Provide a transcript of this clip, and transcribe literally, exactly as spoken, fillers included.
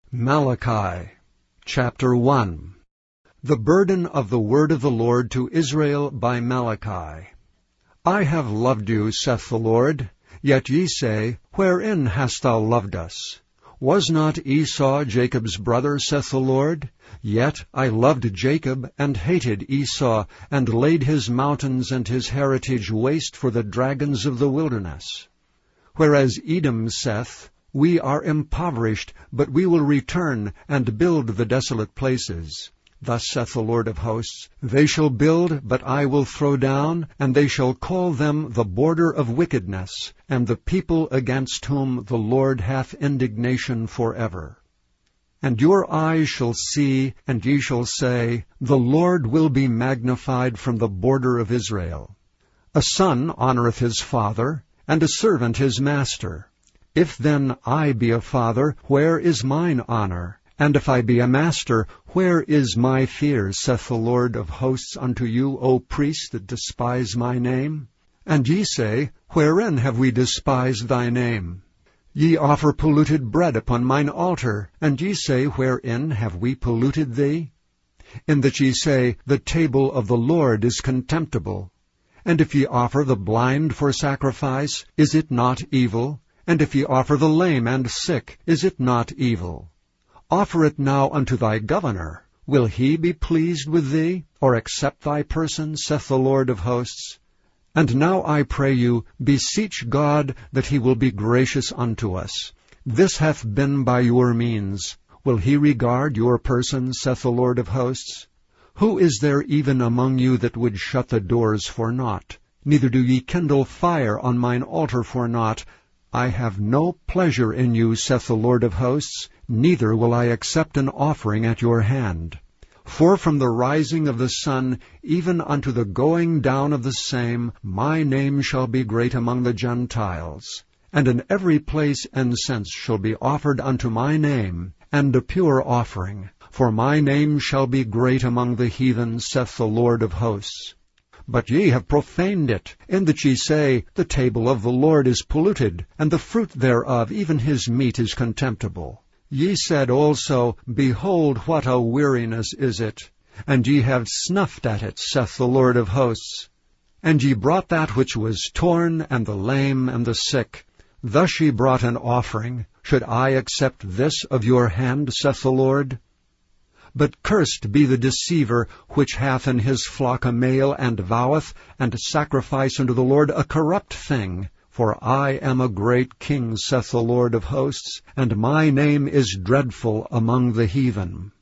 Malachi, chapter one. The burden of the word of the Lord to Israel by Malachi. I have loved you, saith the Lord. Yet ye say, Wherein hast thou loved us? Was not Esau Jacob's brother, saith the Lord? Yet I loved Jacob, and hated Esau, and laid his mountains and his heritage waste for the dragons of the wilderness. Whereas Edom saith, We are impoverished, but we will return, and build the desolate places. Thus saith the Lord of hosts, They shall build, but I will throw down, and they shall call them the border of wickedness, and the people against whom the Lord hath indignation forever. And your eyes shall see, and ye shall say, The Lord will be magnified from the border of Israel. A son honoureth his father, and a servant his master. If then I be a father, where is mine honour? And if I be a master, where is my fear, saith the Lord of hosts unto you, O priests that despise my name? And ye say, Wherein have we despised thy name? Ye offer polluted bread upon mine altar, and ye say, Wherein have we polluted thee? In that ye say, The table of the Lord is contemptible. And if ye offer the blind for sacrifice, is it not evil? And if ye offer the lame and sick, is it not evil? Offer it now unto thy governor. Will he be pleased with thee, or accept thy person, saith the Lord of hosts? And now I pray you, beseech God that he will be gracious unto us. This hath been by your means. Will he regard your person, saith the Lord of hosts? Who is there even among you that would shut the doors for naught? Neither do ye kindle fire on mine altar for naught. I have no pleasure in you, saith the Lord of hosts, neither will I accept an offering at your hand. For from the rising of the sun even unto the going down of the same, my name shall be great among the Gentiles. And in every place incense shall be offered unto my name, and a pure offering. For my name shall be great among the heathen, saith the Lord of hosts. But ye have profaned it, in that ye say, The table of the Lord is polluted, and the fruit thereof, even his meat, is contemptible. Ye said also, Behold, what a weariness is it! And ye have snuffed at it, saith the Lord of hosts. And ye brought that which was torn, and the lame, and the sick. Thus ye brought an offering. Should I accept this of your hand, saith the Lord? But cursed be the deceiver, which hath in his flock a male, and voweth, and sacrifice unto the Lord a corrupt thing. For I am a great king, saith the Lord of hosts, and my name is dreadful among the heathen.